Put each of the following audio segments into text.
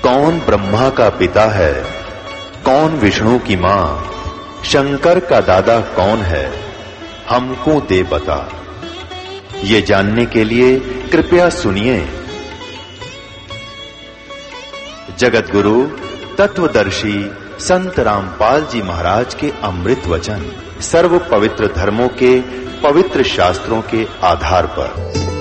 कौन ब्रह्मा का पिता है, कौन विष्णु की मां, शंकर का दादा कौन है, हमको दे बता। ये जानने के लिए कृपया सुनिए। जगत गुरु तत्वदर्शी संत रामपाल जी महाराज के अमृत वचन सर्व पवित्र धर्मों के पवित्र शास्त्रों के आधार पर।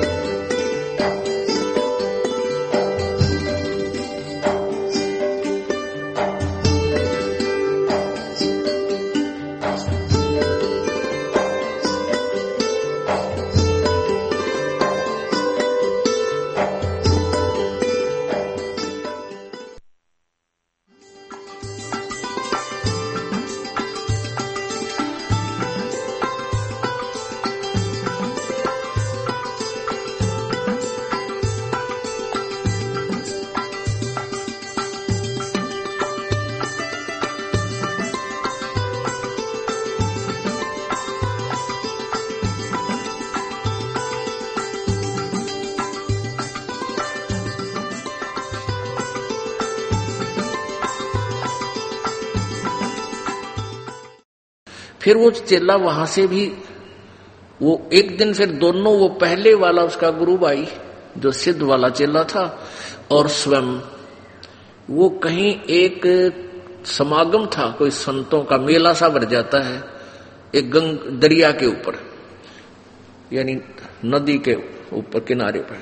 फिर वो चेला वहां से भी वो एक दिन फिर दोनों, वो पहले वाला उसका गुरु भाई जो सिद्ध वाला चेला था और स्वयं वो कहीं एक समागम था, कोई संतों का मेला सा भर जाता है एक दरिया के ऊपर, यानी नदी के ऊपर किनारे पर।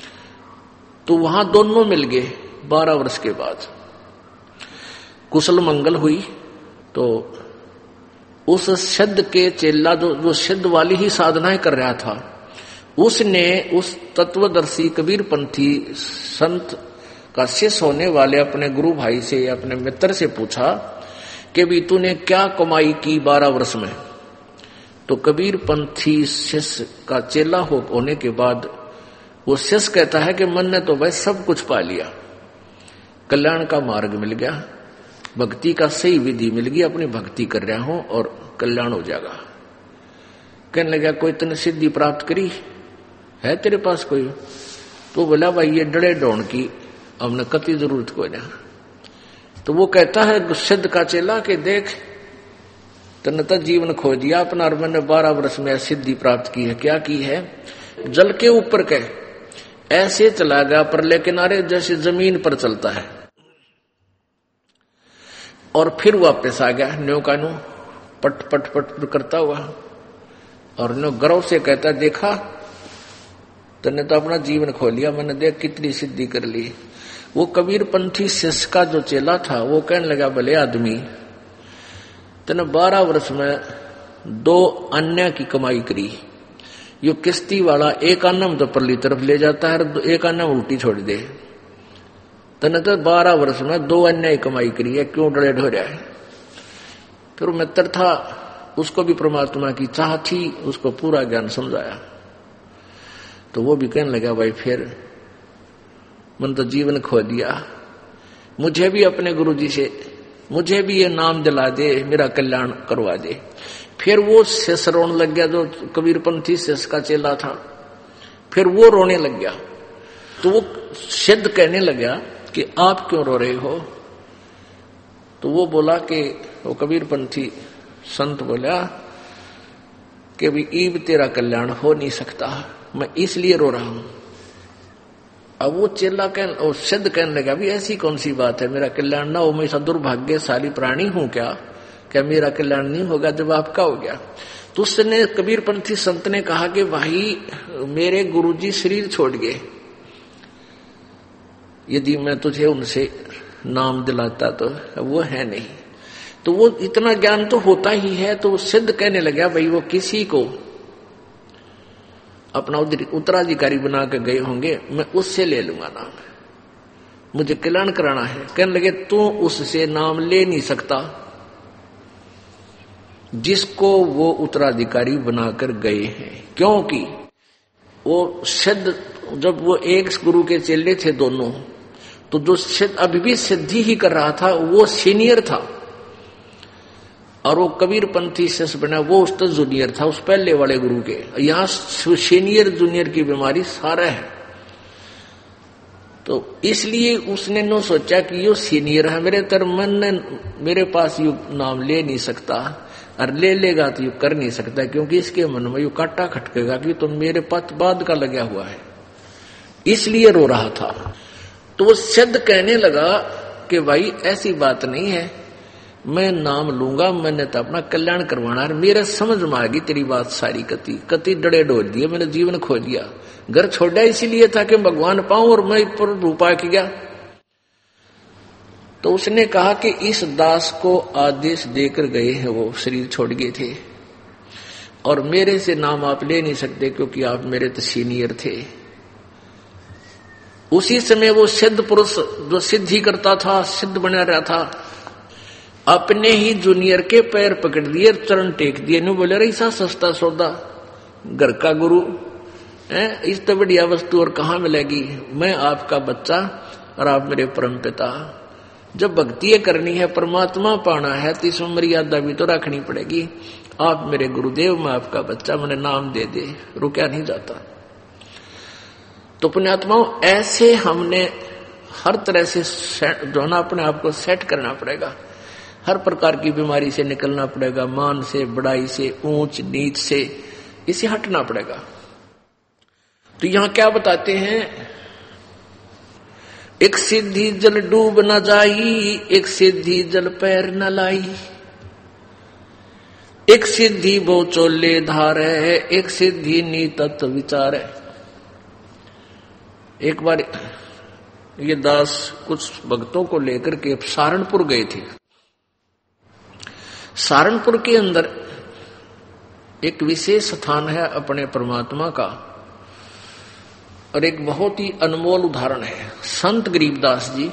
तो वहां दोनों मिल गए 12 वर्ष के बाद। कुशल मंगल हुई तो उस सिद्ध के चेला जो सिद्ध वाली ही साधनाएं कर रहा था, उसने उस तत्वदर्शी कबीर पंथी संत का शिष्य होने वाले अपने गुरु भाई से या अपने मित्र से पूछा कि भी तूने क्या कमाई की 12 वर्ष में। तो कबीर पंथी शिष्य का चेला होने के बाद वो शिष्य कहता है कि मन ने तो भाई सब कुछ पा लिया, कल्याण का मार्ग मिल गया, भक्ति का सही विधि मिल गई, अपनी भक्ति कर रहा हूं और कल्याण हो जाएगा। कहने लगा कोई तूने सिद्धि प्राप्त करी है तेरे पास कोई? तो बोला भाई ये डड़े डोन की हमने कति जरूरत को ना। तो वो कहता है सिद्ध का चेला के देख तने तो जीवन खो दिया अपना, और मैंने 12 वर्ष में सिद्धि प्राप्त की है। क्या की है? जल के ऊपर के ऐसे चला गया परले किनारे जैसे जमीन पर चलता है, और फिर वापस आ गया न्यो का न्यो पट पट पट करता हुआ, और न्यो गर्व से कहता देखा तने तो अपना जीवन खो लिया, मैंने देख कितनी सिद्धि कर ली। वो कबीर पंथी शिष्य का जो चेला था वो कहने लगा भले आदमी तने 12 वर्ष में 2 अन्य की कमाई करी, यो किश्ती वाला एक आना तो परली तरफ ले जाता है और एक आना उल्टी छोड़ दे, तने तो 12 वर्ष में 2 अन्य कमाई करी है, क्यों डरे ढो रहा है? फिर मित्र था, उसको भी परमात्मा की चाह थी, उसको पूरा ज्ञान समझाया। तो वो भी कहने लगा भाई फिर मन तो जीवन खो दिया, मुझे भी अपने गुरुजी से मुझे भी ये नाम दिला दे, मेरा कल्याण करवा दे। फिर वो शिष्य रोने लग गया जो कबीर पंथी शिष्य का चेला था, फिर वो रोने लग गया। तो वो सिद्ध कहने लगा कि आप क्यों रो रहे हो? तो वो बोला कि वो कबीर पंथी संत बोला कि भी ईब तेरा कल्याण हो नहीं सकता, मैं इसलिए रो रहा हूं। अब वो चेला और सिद्ध कहने लगा भी ऐसी कौन सी बात है, मेरा कल्याण ना हो, मैं ऐसा दुर्भाग्यशाली प्राणी हूं क्या मेरा कल्याण नहीं होगा जब आपका हो गया? तो उसने कबीर पंथी संत ने कहा कि भाई मेरे गुरुजी शरीर छोड़ गए, यदि मैं तुझे उनसे नाम दिलाता तो वो है नहीं। तो वो इतना ज्ञान तो होता ही है। तो वो सिद्ध कहने लगा भाई वो किसी को अपना उत्तराधिकारी बना के गए होंगे, मैं उससे ले लूंगा नाम, मुझे कल्याण कराना है। कहने लगे तू उससे नाम ले नहीं सकता जिसको वो उत्तराधिकारी बनाकर गए हैं, क्योंकि वो सिद्ध जब वो एक गुरु के चेले थे दोनों, तो जो सिद्ध अभी भी सिद्धि ही कर रहा था वो सीनियर था, और वो कबीर पंथी शिष्य बना वो उस तो जूनियर था उस पहले वाले गुरु के। यहाँ सीनियर जूनियर की बीमारी सारा है। तो इसलिए उसने नो सोचा कि यो सीनियर है मेरे तर मन ने मेरे पास यू नाम ले नहीं सकता, और ले लेगा तो यू कर नहीं सकता, क्योंकि इसके मन में यू काटा खटकेगा कि तो मेरे पास बाद का लगा हुआ है, इसलिए रो रहा था। तो वो सिद्ध कहने लगा कि भाई ऐसी बात नहीं है, मैं नाम लूंगा, मैंने तो अपना कल्याण करवाना है, मेरे समझ में आ गई तेरी बात सारी, कति डड़े डोल दिए, मैंने जीवन खो दिया, घर छोड़ा इसीलिए था कि भगवान पाऊं और मैं पर रूपा किया। तो उसने कहा कि इस दास को आदेश देकर गए हैं, वो शरीर छोड़ गए थे, और मेरे से नाम आप ले नहीं सकते क्योंकि आप मेरे तो सीनियर थे। उसी समय वो सिद्ध पुरुष जो सिद्धि करता था, सिद्ध बना रहा था, अपने ही जूनियर के पैर पकड़ दिए, चरण टेक दिए, नहीं बोले रही सा सस्ता सौदा, घर का गुरु है, इस तो बढ़िया वस्तु और कहाँ मिलेगी, मैं आपका बच्चा और आप मेरे परम पिता। जब भक्ति करनी है, परमात्मा पाना है, तो इसमें मर्यादा भी तो रखनी पड़ेगी। आप मेरे गुरुदेव, मैं आपका बच्चा, मैंने नाम दे दे, रुका नहीं जाता। तो पुण्यात्माओं, ऐसे हमने हर तरह से जो है ना अपने आप को सेट करना पड़ेगा, हर प्रकार की बीमारी से निकलना पड़ेगा, मान से, बड़ाई से, ऊंच नीच से, इसे हटना पड़ेगा। तो यहां क्या बताते हैं, एक सिद्धि जल डूब न जाई, एक सिद्धि जल पैर न लाई, एक सिद्धि बो चोले धार है, एक सिद्धि नी तत्व विचार है। एक बार ये दास कुछ भक्तों को लेकर के सहारनपुर गए थे। सहारनपुर के अंदर एक विशेष स्थान है अपने परमात्मा का, और एक बहुत ही अनमोल उदाहरण है संत गरीबदास जी,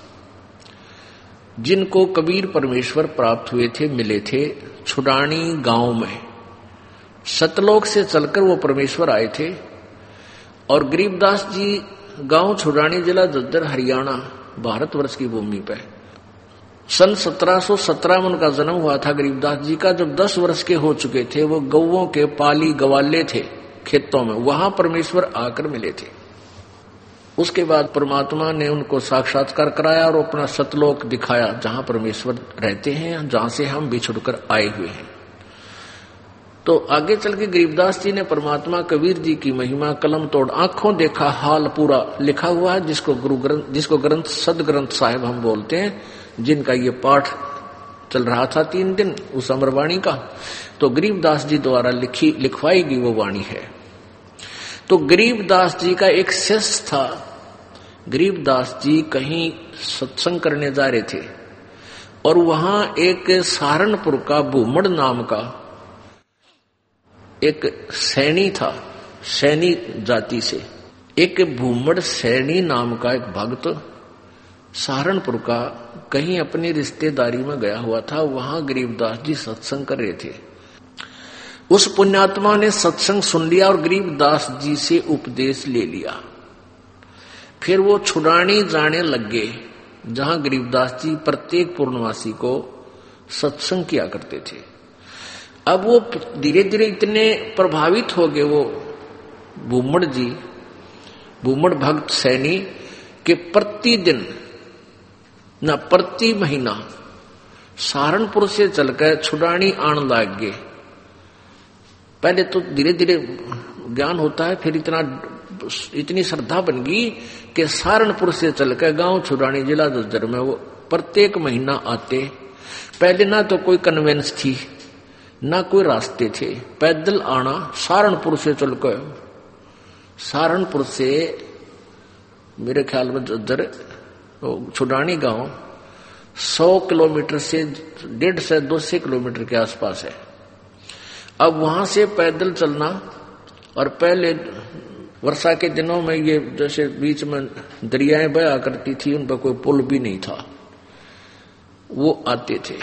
जिनको कबीर परमेश्वर प्राप्त हुए थे, मिले थे छुडानी गांव में। सतलोक से चलकर वो परमेश्वर आए थे, और गरीबदास जी गांव छुडानी, जिला झज्जर, हरियाणा, भारतवर्ष की भूमि पे सन 1717 में उनका जन्म हुआ था गरीबदास जी का। जब 10 वर्ष के हो चुके थे, वो गौओं के पाली गवाले थे खेतों में, वहां परमेश्वर आकर मिले थे। उसके बाद परमात्मा ने उनको साक्षात्कार कराया और अपना सतलोक दिखाया, जहां परमेश्वर रहते हैं, जहां से हम बिछुड़कर आए हुए हैं। तो आगे चल के गरीबदास जी ने परमात्मा कबीर जी की महिमा कलम तोड़ आंखों देखा हाल पूरा लिखा हुआ है, जिसको ग्रंथ सदग्रंथ साहिब हम बोलते हैं, जिनका ये पाठ चल रहा था 3 दिन उस अमरवाणी का। तो गरीबदास जी द्वारा लिखवाई गई वो वाणी है। तो गरीबदास जी का एक शिष्य था। गरीबदास जी कहीं सत्संग करने जा रहे थे, और वहां एक सहारनपुर का भूमड़ नाम का एक सैनी था, सैनी जाति से एक भूमड़ सैनी नाम का एक भक्त सहारनपुर का कहीं अपनी रिश्तेदारी में गया हुआ था। वहां गरीबदास जी सत्संग कर रहे थे। उस पुण्यात्मा ने सत्संग सुन लिया और गरीबदास जी से उपदेश ले लिया। फिर वो छुड़ानी जाने लग गए, जहां गरीबदास जी प्रत्येक पूर्णवासी को सत्संग किया करते थे। अब वो धीरे धीरे इतने प्रभावित हो गए, वो भूमड़ भक्त सैनी, के प्रतिदिन न प्रति महीना सहारनपुर से चलकर छुड़ानी आने लग गए। पहले तो धीरे धीरे ज्ञान होता है, फिर इतनी श्रद्धा बन गई कि सहारनपुर से चलकर गांव छुड़ानी, जिला झज्जर में वो प्रत्येक महीना आते। पहले ना तो कोई कन्वेंस थी, ना कोई रास्ते थे, पैदल आना सहारनपुर से चलकर। सहारनपुर से मेरे ख्याल में झज्जर छुड़ानी गांव 100 किलोमीटर से 150 से 200 किलोमीटर के आसपास है। अब वहां से पैदल चलना, और पहले वर्षा के दिनों में ये जैसे बीच में दरियाएं बहा करती थी, उन पर कोई पुल भी नहीं था, वो आते थे।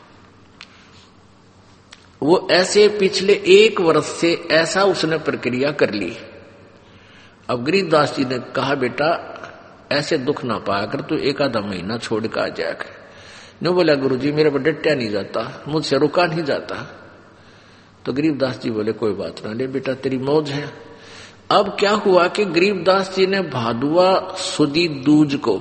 वो ऐसे पिछले 1 वर्ष से ऐसा उसने प्रक्रिया कर ली। अब गरीबदास जी ने कहा, बेटा ऐसे दुख ना पाया कर, तू 1 आधा महीना छोड़ कर आ जाया कर। नहीं बोला, गुरुजी मेरे पर डटया नहीं जाता, मुझसे रुका नहीं जाता। तो गरीबदास जी बोले, कोई बात ना, ले बेटा तेरी मौज है। अब क्या हुआ कि गरीबदास जी ने भादुआ सुदी दूज को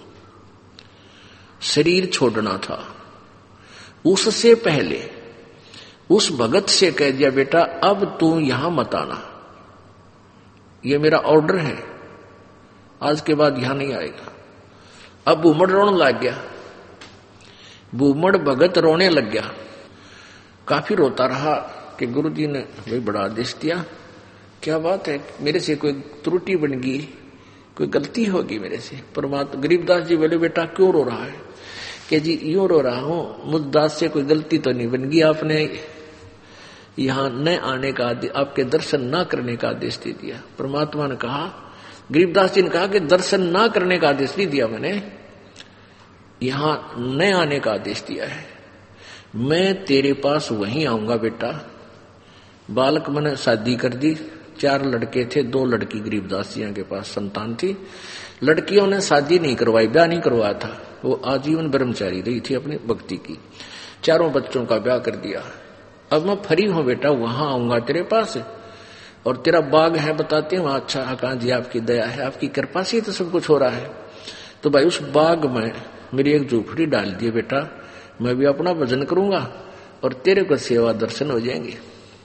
शरीर छोड़ना था। उससे पहले उस भगत से कह दिया, बेटा अब तू यहां मत आना, ये मेरा ऑर्डर है, आज के बाद यहां नहीं आएगा। अब भूमड़ रोने लग गया, भूमड़ भगत रोने लग गया, काफी रोता रहा कि गुरुजी ने भाई बड़ा आदेश दिया, क्या बात है, मेरे से कोई त्रुटि बन गई, कोई गलती होगी मेरे से। परमात्मा गरीबदास जी बोले, बेटा क्यों रो रहा है? कि जी यूं रो रहा हूं, मुझ दास से कोई गलती तो नहीं बन गई, आपने यहां न आने का, आपके दर्शन ना करने का आदेश दे दिया। परमात्मा ने कहा, गरीबदास जी ने कहा कि दर्शन ना करने का आदेश नहीं दिया मैंने, यहां न आने का आदेश दिया है। मैं तेरे पास वहीं आऊंगा बेटा। बालक मैंने शादी कर दी, 4 लड़के थे, 2 लड़की गरीबदास जी के पास संतान थी। लड़कियों ने शादी नहीं करवाई, ब्याह नहीं करवाया था, वो आजीवन ब्रह्मचारी रही थी अपनी भक्ति की। 4 बच्चों का ब्याह कर दिया। अब मैं फ्री हूं बेटा, वहां आऊंगा तेरे पास, और तेरा बाग है बताते हैं वहां। अच्छा कहा जी, आपकी दया है, आपकी कृपा से तो सब कुछ हो रहा है। तो भाई उस बाग में मेरी एक झोपड़ी डाल दिए बेटा, मैं भी अपना भजन करूंगा और तेरे को सेवा दर्शन हो जाएंगे।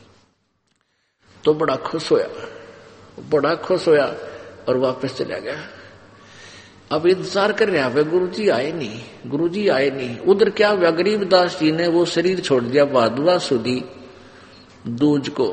तो बड़ा खुश होया और वापस चला गया। अब इंतजार कर रहा है, गुरुजी आए नहीं। उधर क्या हुआ, गरीबदास जी ने वो शरीर छोड़ दिया भादुआ सुदी दूज को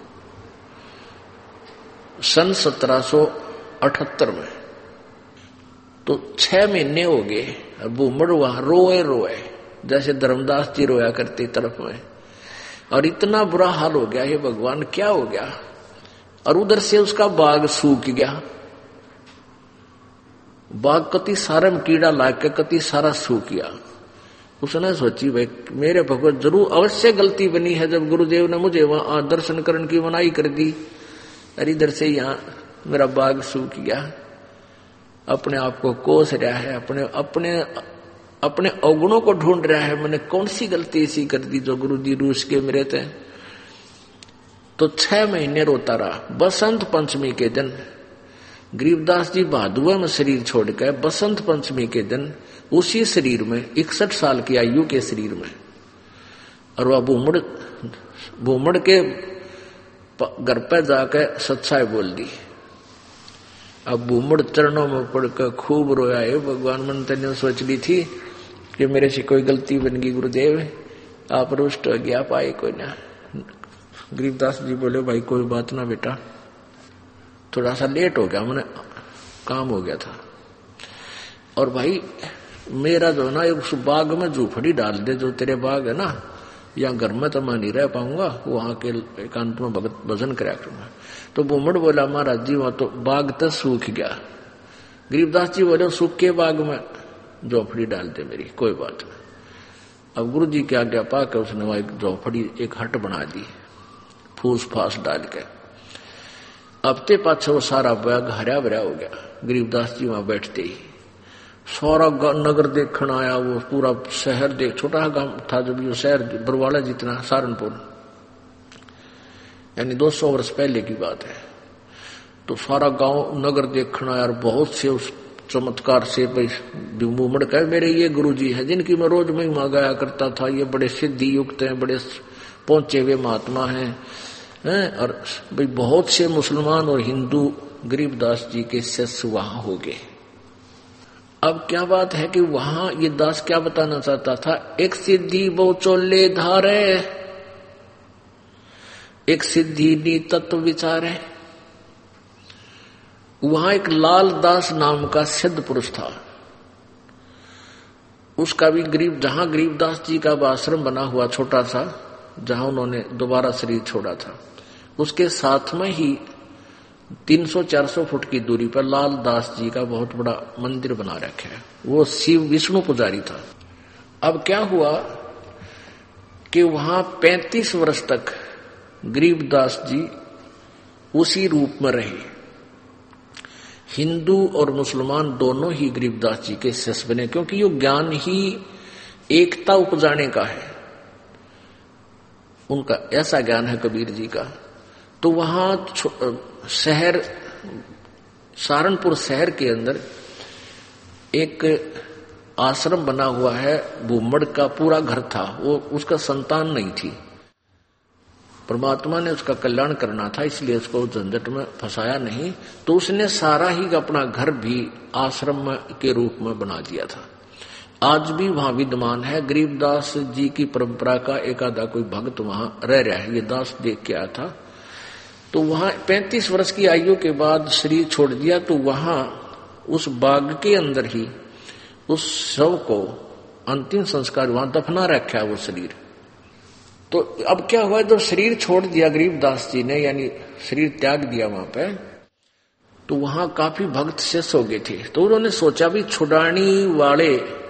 सन 1778 में। तो 6 महीने हो गए। अब भूमड़ वहां रोए जैसे धर्मदास जी रोया करते तरफ में, और इतना बुरा हाल हो गया, हे भगवान क्या हो गया। और उधर से उसका बाग सूख गया, बाग कति सारे में कीड़ा लाग के कति सारा सूख गया। उसने सोची भाई मेरे भगवत जरूर अवश्य गलती बनी है, जब गुरुदेव ने मुझे वहां दर्शन करने की मनाही कर दी, और इधर से यहाँ मेरा बाग सूख गया। अपने आप को कोस रहा है, अपने अवगुणों को ढूंढ रहा है, मैंने कौन सी गलती ऐसी कर दी जो गुरु जी रूस के मेरे थे। तो 6 महीने रोता रहा। बसंत पंचमी के दिन गरीबदास जी भादुआ में शरीर छोड़कर बसंत पंचमी के दिन उसी शरीर में 61 साल की आयु के शरीर में, और वह भूमड़ के घर पर जाकर सच्चाई बोल दी। अब भूमड़ चरणों में पड़कर खूब रोया, है भगवान मन ने सोच ली थी कि मेरे से कोई गलती बन गई, गुरुदेव आप रुष्ट हो गया, पाए कोई ना। गरीबदास जी बोले, भाई कोई बात ना बेटा, थोड़ा सा लेट हो गया, मैंने काम हो गया था। और भाई मेरा जो ना उस बाग में झूपड़ी डाल दे, जो तेरे बाग है ना, या घर में तो मैं नहीं रह पाऊंगा, वहां के एकांत में भगत भजन कराया करूंगा। तो भूमड़ बोला, महाराज जी वहां तो बाग तो सूख गया। गरीबदास जी बोले, सूख के बाग में झोपड़ी डाल दे मेरी, कोई बात नहीं। अब गुरु जी की आज्ञा पाकर उसने वहां एक झोपड़ी, एक हट बना दी फूस फास डाल के। अब ते पाछे वो सारा बाग हरा भरा हो गया। गरीबदास जी वहां बैठते ही सारा नगर देखने आया, वो पूरा शहर देख, छोटा गांव था जब ये शहर बरवाला जितना, सहारनपुर, यानी 200 वर्ष पहले की बात है। तो सारा गांव नगर देखना आया, और बहुत से उस चमत्कार से भाई भूमड़ कहे मेरे ये गुरुजी है जिनकी मैं रोज महिमा गाया करता था, ये बड़े सिद्धि युक्त हैं, बड़े पहुंचे हुए महात्मा हैं, और भाई बहुत से मुसलमान और हिंदू गरीबदास जी के शिष्य वहां हो गए। अब क्या बात है कि वहां ये दास क्या बताना चाहता था, एक सिद्धि वो चोले धारे, एक सिद्धि नी तत्व विचारे। वहां एक लाल दास नाम का सिद्ध पुरुष था, उसका भी जहां गरीबदास जी का आश्रम बना हुआ छोटा सा, जहां उन्होंने दोबारा शरीर छोड़ा था, उसके साथ में ही 300-400 फुट की दूरी पर लाल दास जी का बहुत बड़ा मंदिर बना रखा है। वो शिव विष्णु पुजारी था। अब क्या हुआ कि वहां 35 वर्ष तक गरीबदास जी उसी रूप में रहे। हिंदू और मुसलमान दोनों ही गरीबदास जी के शिष्य बने, क्योंकि ये ज्ञान ही एकता उपजाने का है, उनका ऐसा ज्ञान है कबीर जी का। तो वहां शहर सहारनपुर शहर के अंदर एक आश्रम बना हुआ है, भूमड़ का पूरा घर था। वो उसका संतान नहीं थी, परमात्मा ने उसका कल्याण करना था, इसलिए उसको झंझट में फंसाया नहीं। तो उसने सारा ही अपना घर भी आश्रम के रूप में बना दिया था। आज भी वहां विद्यमान है। गरीबदास जी की परंपरा का एक आधा कोई भक्त वहां रह रहा है। ये दास देख के आया था। तो वहां 35 वर्ष की आयु के बाद शरीर छोड़ दिया। तो वहां उस बाग के अंदर ही उस शव को अंतिम संस्कार वहां दफना रखा है वो शरीर। तो अब क्या हुआ, जब शरीर छोड़ दिया गरीबदास जी ने, यानी शरीर त्याग दिया वहां पे, तो वहां काफी भक्त शेष हो गए थे। तो उन्होंने सोचा भी छुड़ानी वाले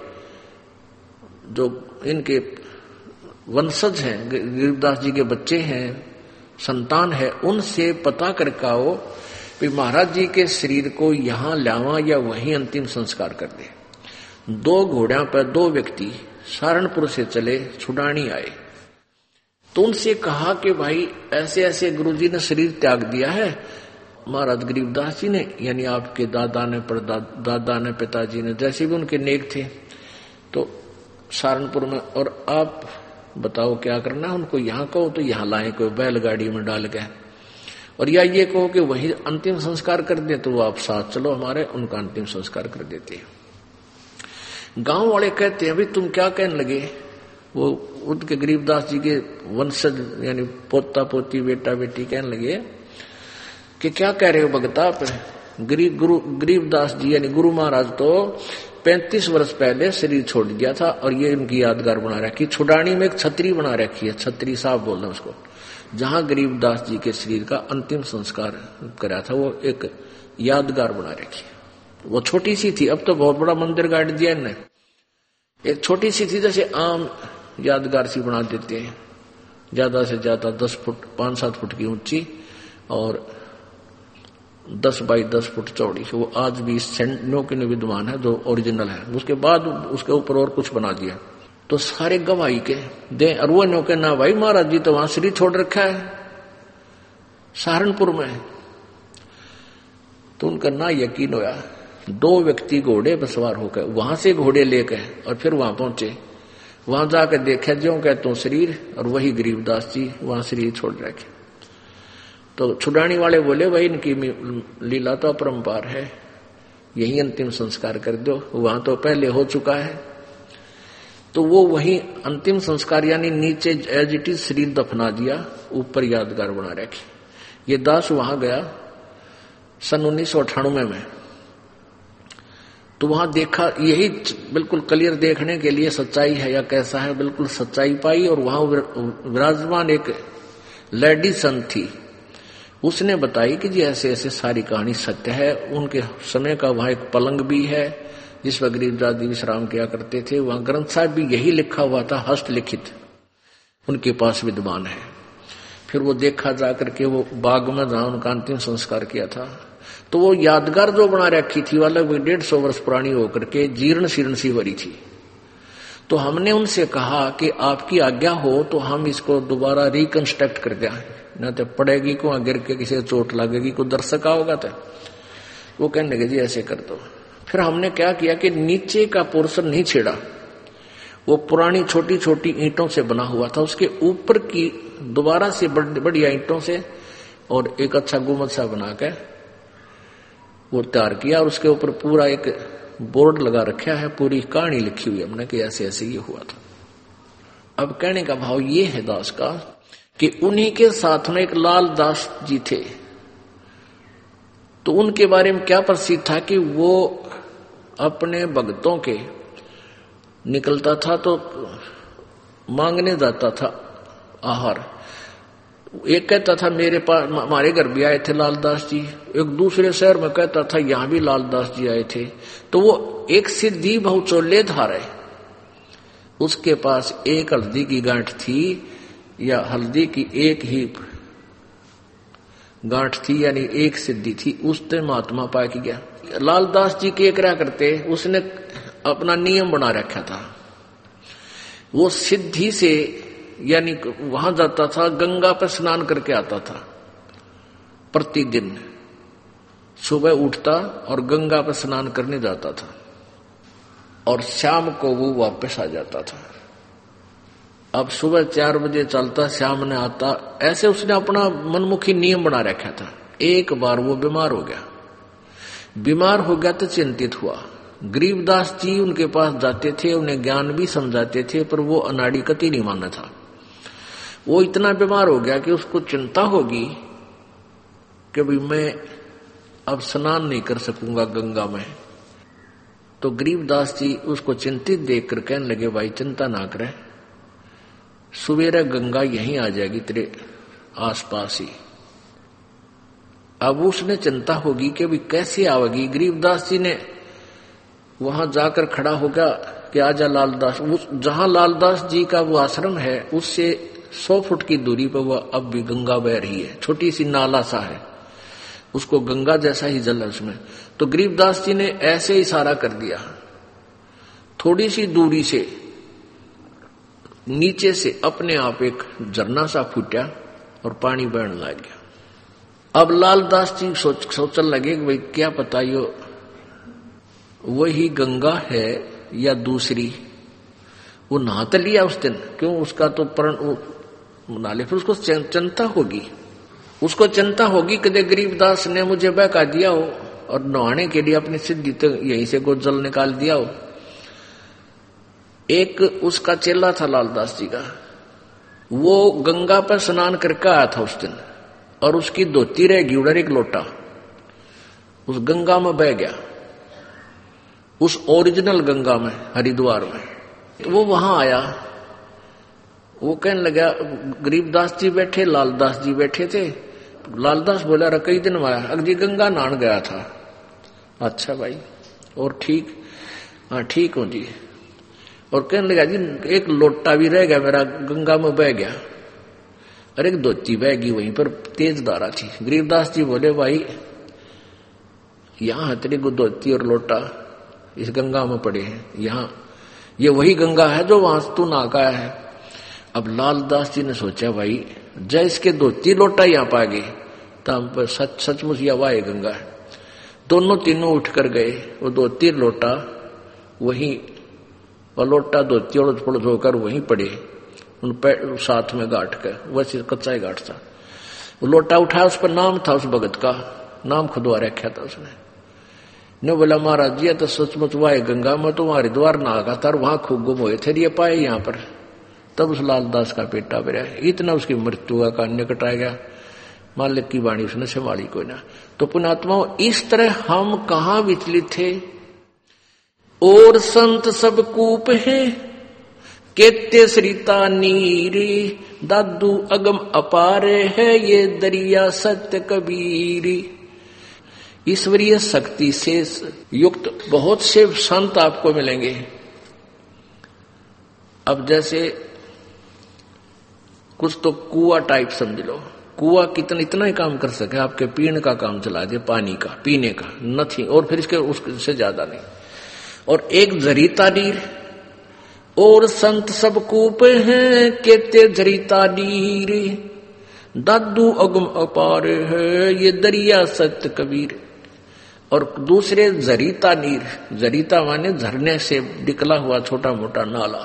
जो इनके वंशज हैं, गरीबदास जी के बच्चे हैं, संतान है, उनसे पता करके आओ कि महाराज जी के शरीर को यहां लावा या वहीं अंतिम संस्कार कर दे। 2 घोड़ों पर 2 व्यक्ति सहारनपुर से चले, छुड़ानी आए। तो उनसे कहा कि भाई ऐसे ऐसे गुरुजी ने शरीर त्याग दिया है, महाराज गरीबदास जी ने, यानी आपके दादा ने, दादा ने, पिताजी ने, जैसे भी उनके नेक थे, तो सहारनपुर में, और आप बताओ क्या करना है। उनको यहाँ कहो तो यहाँ लाए, कोई बैलगाड़ी में डाल के, और या ये कहो कि वही अंतिम संस्कार कर दे, तो वो आप साथ चलो हमारे, उनका अंतिम संस्कार कर देते हैं। गांव वाले कहते हैं अभी तुम क्या कहने लगे। वो उनके गरीबदास जी के वंशज यानी पोता पोती बेटा बेटी कहने लगे कि क्या कह रहे हो भगता आप। गरीबदास जी यानी गुरु महाराज तो 35 वर्ष पहले शरीर छोड़ दिया था, और ये इनकी यादगार बना रखी। छुड़ानी में एक छतरी बना रखी है, छतरी साहब बोल रहे हैं उसको, जहां गरीबदास जी के शरीर का अंतिम संस्कार करा था, वो एक यादगार बना रखी है। वो छोटी सी थी, अब तो बहुत बड़ा मंदिर गाड़ दिया इन्हें। एक छोटी सी थी, जैसे आम यादगार सी बना देते हैं, ज्यादा से ज्यादा 10 फुट 5-7 फुट की ऊंची और 10 बाई 10 फुट चौड़ी। वो आज भी सेंटनों के विद्यमान है, जो ओरिजिनल है। उसके बाद उसके ऊपर और कुछ बना दिया। तो सारे गवाही के दे अरुणों के ना, भाई महाराज जी तो वहां शरीर छोड़ रखा है सहारनपुर में। तो उनका ना यकीन होया। 2 व्यक्ति घोड़े पर सवार होकर वहां से घोड़े लेकर और फिर वहां पहुंचे। वहां जाकर देखा जो कहते शरीर, और वही गरीबदास जी वहां शरीर छोड़ रखे। तो छुड़ानी वाले बोले भाई इनकी लीला तो अपरंपार है, यही अंतिम संस्कार कर दो, वहां तो पहले हो चुका है। तो वो वही अंतिम संस्कार यानी नीचे एज इट इज शरीर दफना दिया, ऊपर यादगार बना रखी। ये दास वहां गया सन 1998 में। तो वहां देखा, यही बिल्कुल क्लियर देखने के लिए सच्चाई है या कैसा है, बिल्कुल सच्चाई पाई। और वहां विराजमान एक लेडी संत थी, उसने बताई कि जी ऐसे ऐसे सारी कहानी सत्य है। उनके समय का वहां एक पलंग भी है जिस पर गरीबदास जी विश्राम किया करते थे। वहां ग्रंथ साहब भी यही लिखा हुआ था, हस्तलिखित उनके पास विद्यमान है। फिर वो देखा जाकर के वो बाग में जहां उनका अंतिम संस्कार किया था, तो वो यादगार जो बना रखी थी वाला 150 वर्ष पुरानी होकर के जीर्ण शीर्ण सी भरी थी। तो हमने उनसे कहा कि आपकी आज्ञा हो तो हम इसको दोबारा रिकंस्ट्रक्ट कर दें, न तो पड़ेगी को गिर के किसी चोट लगेगी, को दर्शक होगा। तो वो कहने लगे जी ऐसे कर दो। फिर हमने क्या किया कि नीचे का पोर्शन नहीं छेड़ा, वो पुरानी छोटी छोटी ईंटों से बना हुआ था, उसके ऊपर की दोबारा से बढ़िया ईंटों से और एक अच्छा गुम्बद सा बना के वो तैयार किया। और उसके ऊपर पूरा एक बोर्ड लगा रखा है, पूरी कहानी लिखी हुई हमने कि ऐसे ऐसे ये हुआ था। अब कहने का भाव ये है दास का कि उन्हीं के साथ में एक लाल दास जी थे। तो उनके बारे में क्या प्रसिद्ध था कि वो अपने भक्तों के निकलता था तो मांगने जाता था आहार। एक कहता था मेरे पास, हमारे घर भी आए थे लालदास जी। एक दूसरे शहर में कहता था यहां भी लालदास जी आए थे। तो वो एक सिद्धि बहुचोल्लेधार है, उसके पास एक हल्दी की गांठ थी या हल्दी की एक ही गांठ थी, यानी एक सिद्धि थी, उसने महात्मा पा के गया। लालदास जी के क्या करते, उसने अपना नियम बना रखा था। वो सिद्धि से यानी वहां जाता था, गंगा पर स्नान करके आता था। प्रतिदिन सुबह उठता और गंगा पर स्नान करने जाता था और शाम को वो वापस आ जाता था। अब सुबह 4 बजे चलता, शाम ने आता, ऐसे उसने अपना मनमुखी नियम बना रखा था। एक बार वो बीमार हो गया तो चिंतित हुआ। गरीबदास जी उनके पास जाते थे, उन्हें ज्ञान भी समझाते थे, पर वो अनाड़ी कति नहीं माना था। वो इतना बीमार हो गया कि उसको चिंता होगी कि भाई मैं अब स्नान नहीं कर सकूंगा गंगा में। तो गरीबदास जी उसको चिंतित देखकर कहने लगे, भाई चिंता ना करे, सुबेरे गंगा यहीं आ जाएगी तेरे आसपास ही। अब उसने चिंता होगी कि भाई कैसे आवेगी। गरीबदास जी ने वहां जाकर खड़ा हो गया कि आजा लालदास। जहां लालदास जी का वो आश्रम है उससे 100 फुट की दूरी पर वह अब भी गंगा बह रही है। छोटी सी नाला सा है, उसको गंगा जैसा ही जल है उसमें। तो गरीबदास जी ने ऐसे इशारा कर दिया, थोड़ी सी दूरी से नीचे से अपने आप एक झरना सा फूटा और पानी बहने लग गया। अब लालदास जी सोचने लगे कि भाई क्या पता यो वही गंगा है या दूसरी। वो नहा तो लिया उस दिन, क्यों उसका तो प्रण बना ले, फिर उसको चिंता होगी कि गरीबदास ने मुझे बहका दिया हो और नहाने के लिए अपनी सिद्धि तो यहीं से को जल निकाल दिया हो। एक उसका चेला था लालदास जी का, वो गंगा पर स्नान करके आया था उस दिन और उसकी धोती रह गई उधर एक लोटा, उस गंगा में बह गया, उस ओरिजिनल गंगा में हरिद्वार में। तो वो वहां आया, वो कहने लगा, गरीबदास जी बैठे, लालदास जी बैठे थे। लालदास बोला, रे कई दिन आया, अगली गंगा नहान गया था। अच्छा भाई, और ठीक? हाँ ठीक हूं जी। और कहने लगा, जी एक लोटा भी रह गया मेरा, गंगा में बह गया। अरे एक धोती बह गई वहीं पर, तेज धारा थी। गरीबदास जी बोले, भाई यहां तेरी धोती और लोटा इस गंगा में पड़े हैं, यहाँ ये वही गंगा है जो वहां तू नहा का है। अब लालदास जी ने सोचा, भाई जय इसके धोती लोटा यहाँ पा गए तो हम पर सचमुच या वाह गंगा है। दोनों तीनों उठ कर गए, वो धोती लोटा वहीं, और लोटा धोती और पड़ोस होकर वहीं पड़े, उन पैर साथ में गांठ कर, वैसे कच्चा ही गांठ था। वो लोटा उठाया, उस पर नाम था उस भगत का, नाम खुदवा रखा था उसने। ने बोला, महाराज जी तो सचमुच वाह गंगा में तो वहां हरिद्वार नहा था और वहां खूब गुम हुए थे, ये पाए यहाँ पर। तब उस लालदास का पेटा भरा, इतना उसकी मृत्यु का कारण कटा गया। मालिक की वाणी उसने संभाली कोई ना। तो पुण्यात्माओं, इस तरह हम कहाँ विचलित थे। और संत सब कूप है, केते सरिता नीरे, दादू अगम अपारे है, ये दरिया सत्य कबीरी। ईश्वरीय शक्ति से युक्त बहुत से संत आपको मिलेंगे। अब जैसे कुछ तो कुआ टाइप समझ लो, कुआ इतना ही काम कर सके, आपके पीने का काम चला दे, पानी का पीने का नथिंग, और फिर इसके उससे ज्यादा नहीं। और एक जरीता नीर, और संत सब कूप हैं, केते जरीता नीर, दादू अगम अपार है, ये दरिया सत्य कबीर। और दूसरे जरीता नीर, जरीता माने झरने से निकला हुआ छोटा मोटा नाला।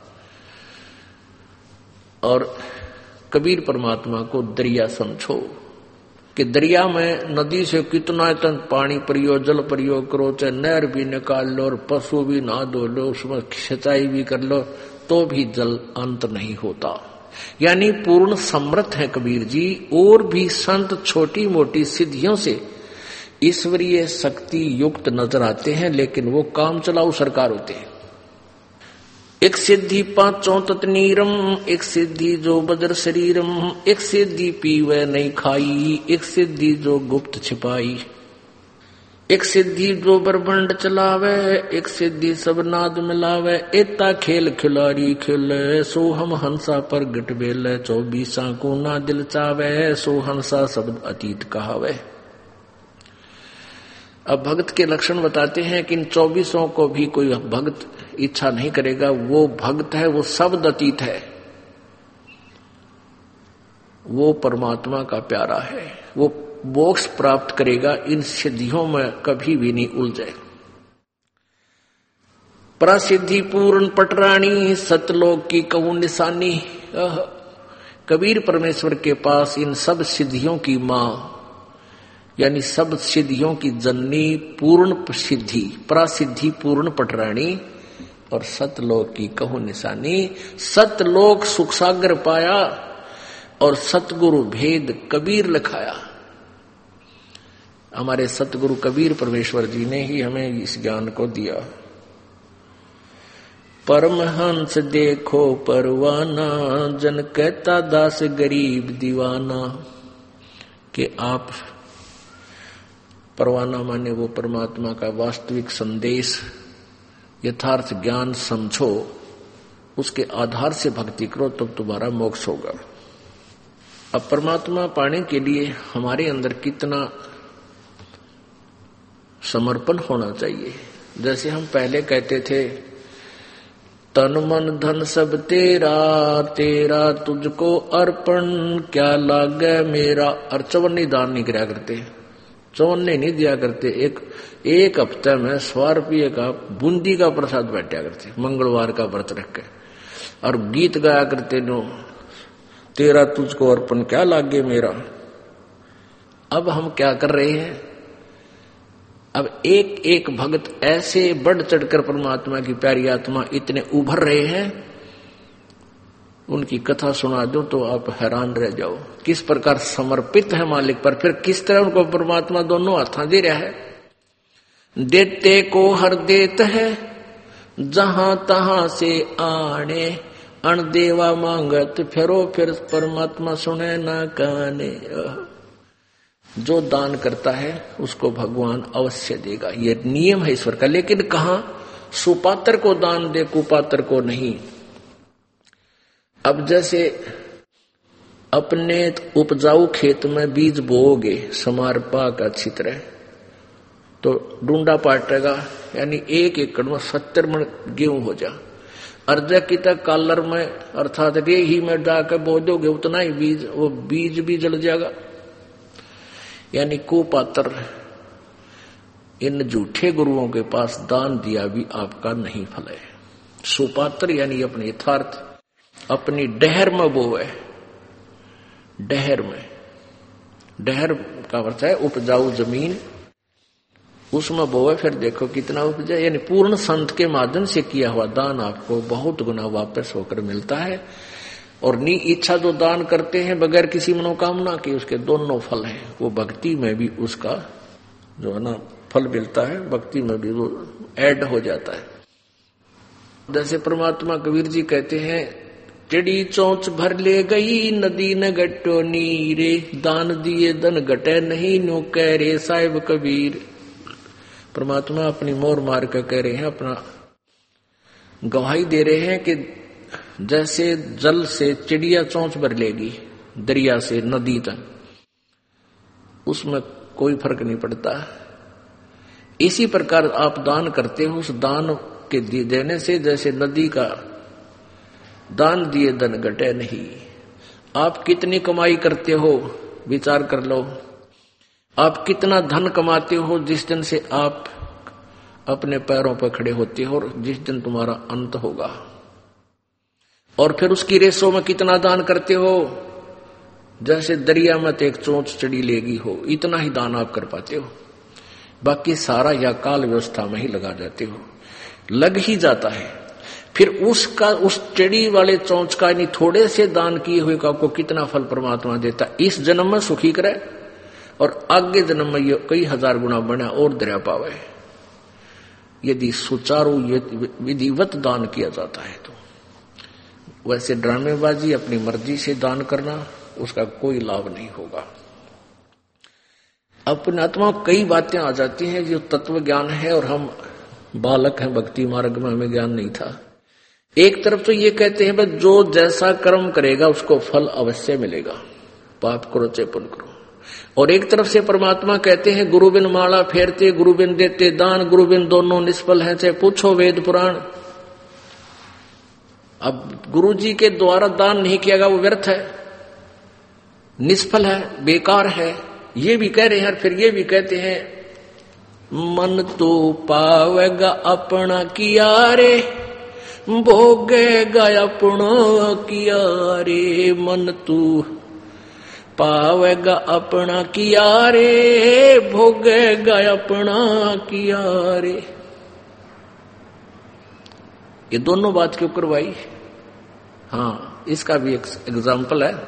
और कबीर परमात्मा को दरिया समझो कि दरिया में नदी से कितना इतना पानी प्रयोग, जल प्रयोग करो, चाहे नहर भी निकाल लो और पशु भी नहा धो लो, उसमें सिंचाई भी कर लो, तो भी जल अंत नहीं होता। यानी पूर्ण समर्थ है कबीर जी। और भी संत छोटी मोटी सिद्धियों से ईश्वरीय शक्ति युक्त नजर आते हैं, लेकिन वो काम चलाऊ सरकार होते हैं। एक सिद्धि पांचों तत्नीरम, एक सिद्धि जो बदर शरीरम, एक सिद्धि पीवे नहीं खाई, एक सिद्धि जो गुप्त छिपाई, एक सिद्धि जो ब्रह्मांड चलावे, एक सिद्धि सब नाद मिलावे, एता खेल खिलाड़ी खेले, सो हम हंसा पर गट बेले, 24 को ना दिल चावे, सो हंसा शब्द अतीत कहावे। अब भक्त के लक्षण बताते हैं कि इन 24 को भी कोई भक्त इच्छा नहीं करेगा। वो भक्त है, वो शब्द अतीत है, वो परमात्मा का प्यारा है, वो मोक्ष प्राप्त करेगा, इन सिद्धियों में कभी भी नहीं उलझे। प्रसिद्धि पूर्ण पटरानी, सतलोक की कहूं निशानी। कबीर परमेश्वर के पास इन सब सिद्धियों की मां, यानी सब सिद्धियों की जननी, पूर्ण सिद्धि, प्रसिद्धि पूर्ण पटरानी और सतलोक की कहूं निशानी। सतलोक सुख सागर पाया और सतगुरु भेद कबीर लिखाया। हमारे सतगुरु कबीर परमेश्वर जी ने ही हमें इस ज्ञान को दिया। परमहंस देखो परवाना, जन कहता दास गरीब दीवाना। कि आप परवाना माने वो परमात्मा का वास्तविक संदेश, यथार्थ ज्ञान समझो, उसके आधार से भक्ति करो, तब तुम्हारा मोक्ष होगा। अब परमात्मा पाने के लिए हमारे अंदर कितना समर्पण होना चाहिए। जैसे हम पहले कहते थे, तन मन धन सब तेरा, तेरा तुझको अर्पण, क्या लागे मेरा। और चौवन्नी दान नहीं कराया करते, चौवन्नी नहीं दिया करते। एक हफ्ते में 100 रुपये का बूंदी का प्रसाद बैठा करते, मंगलवार का व्रत रख के, और गीत गाया करते नो, तेरा तुझको अर्पण क्या लागे मेरा। अब हम क्या कर रहे हैं, अब एक एक भक्त ऐसे बढ़ चढ़कर परमात्मा की प्यारी आत्मा इतने उभर रहे हैं, उनकी कथा सुना दो तो आप हैरान रह जाओ, किस प्रकार समर्पित है मालिक पर। फिर किस तरह उनको परमात्मा दोनों हाथ दे रहा है। देते को हर देत है, जहां तहां से आने, अणदेवा मांगत फिरो, फिर परमात्मा सुने ना काने। जो दान करता है उसको भगवान अवश्य देगा, ये नियम है ईश्वर का। लेकिन कहां, सुपात्र को दान दे, कुपात्र को नहीं। अब जैसे अपने उपजाऊ खेत में बीज बोओगे, समार पाक अच्छी तरह, तो डूंडा पाटेगा, यानी 1 एकड़ में 70 मन गेहूं हो जा। अर्ज की तक कालर में अर्थात रेही में डाकर बो दोगे, उतना ही बीज, वो बीज भी जल जाएगा। यानी कुपात्र इन झूठे गुरुओं के पास दान दिया भी आपका नहीं फल है। सुपात्र यानी अपने यथार्थ, अपनी डहर में बोए, डहर में, डहर का अर्थ है उपजाऊ जमीन, उसमें बोए, फिर देखो कितना उपजा। यानी पूर्ण संत के माध्यम से किया हुआ दान आपको बहुत गुना वापस होकर मिलता है। और नी इच्छा जो दान करते हैं बगैर किसी मनोकामना के, उसके दोनों फल हैं। वो भक्ति में भी उसका जो है ना फल मिलता है, भक्ति में भी वो ऐड हो जाता है। जैसे परमात्मा कबीर जी कहते हैं, चिड़ी चोंच भर ले गई नदी न गट्टो नीरे, दान दिए धन घटे नहीं नो कह रे साहिब कबीर। परमात्मा अपनी मोर मार कर कह रहे हैं, अपना गवाही दे रहे हैं कि जैसे जल से चिड़िया चोंच भर लेगी दरिया से नदी तक, उसमें कोई फर्क नहीं पड़ता। इसी प्रकार आप दान करते हो, उस दान के देने से जैसे नदी का दान दिए धन घटे नहीं। आप कितनी कमाई करते हो विचार कर लो, आप कितना धन कमाते हो जिस दिन से आप अपने पैरों पर खड़े होते हो और जिस दिन तुम्हारा अंत होगा। और फिर उसकी रेसों में कितना दान करते हो, जैसे दरिया में तो एक चोंच चढ़ी लेगी हो, इतना ही दान आप कर पाते हो। बाकी सारा या काल व्यवस्था में ही लगा जाते हो, लग ही जाता है। फिर उसका, उस चढ़ी वाले चोंच का यानी थोड़े से दान किए हुए का आपको कितना फल परमात्मा देता। इस जन्म में सुखी करे और आगे जन्म में ये कई हजार गुना बना और दरिया पावे, यदि सुचारू विधिवत दान किया जाता है। तो वैसे ड्रामेबाजी, अपनी मर्जी से दान करना, उसका कोई लाभ नहीं होगा। अपने आत्मा कई बातें आ जाती हैं जो तत्व ज्ञान है, और हम बालक हैं, भक्ति मार्ग में हमें ज्ञान नहीं था। एक तरफ तो ये कहते हैं बस जो जैसा कर्म करेगा उसको फल अवश्य मिलेगा, पाप करो चाहे पुण्य करो। और एक तरफ से परमात्मा कहते हैं गुरु बिन माला फेरते, गुरु बिन देते दान, गुरु बिन दोनों निष्फल हैं, चाहे पूछो वेद पुराण। अब गुरु जी के द्वारा दान नहीं किया गया वो व्यर्थ है, निष्फल है, बेकार है, ये भी कह रहे हैं, फिर ये भी कहते हैं मन तो पावेगा अपना किया रे, भोगेगा अपना किया रे। मन तू पावेगा अपना किया रे, भोगेगा अपना किया रे। ये दोनों बात क्यों करवाई? हाँ, इसका भी एक एग्जाम्पल है।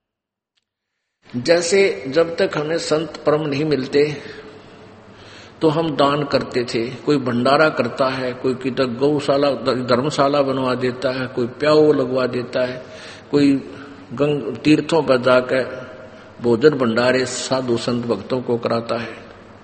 जैसे जब तक हमें संत परम नहीं मिलते तो हम दान करते थे। कोई भंडारा करता है, कोई किधर गौशाला धर्मशाला बनवा देता है, कोई प्याऊ लगवा देता है, कोई तीर्थों पर जाकर भोजन भंडारे साधु संत भक्तों को कराता है,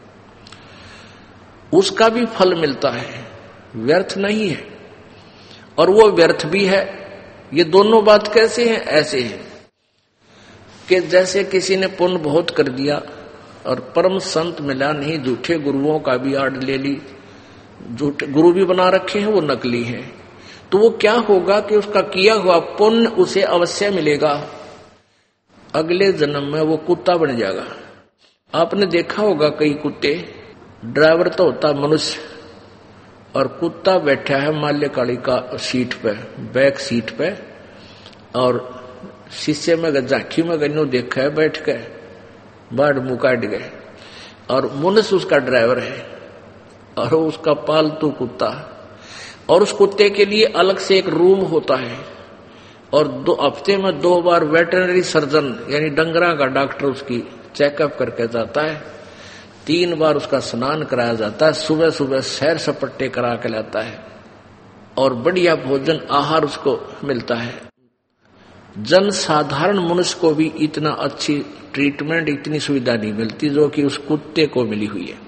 उसका भी फल मिलता है, व्यर्थ नहीं है। और वो व्यर्थ भी है। ये दोनों बात कैसे हैं? ऐसे हैं कि जैसे किसी ने पुण्य बहुत कर दिया और परम संत मिला नहीं, झूठे गुरुओं का भी आड़ ले ली, झूठे गुरु भी बना रखे हैं, वो नकली हैं, तो वो क्या होगा कि उसका किया हुआ पुण्य उसे अवश्य मिलेगा। अगले जन्म में वो कुत्ता बन जाएगा। आपने देखा होगा कई कुत्ते, ड्राइवर तो होता मनुष्य और कुत्ता बैठा है माल्यकाली का सीट पे, बैक सीट पे, और शीशे में झांकी में गन्नू देखा है बैठ के, बाढ़ मुंह काट गए, और मनुष्य उसका ड्राइवर है और उसका पालतू कुत्ता। और उस कुत्ते के लिए अलग से एक रूम होता है और 2 हफ्ते में 2 बार वेटरनरी सर्जन यानी डंगरा का डॉक्टर उसकी चेकअप करके जाता है। 3 बार उसका स्नान कराया जाता है, सुबह सुबह सैर सपट्टे करा के लाता है और बढ़िया भोजन आहार उसको मिलता है। जन साधारण मनुष्य को भी इतना अच्छी ट्रीटमेंट, इतनी सुविधा नहीं मिलती जो कि उस कुत्ते को मिली हुई है।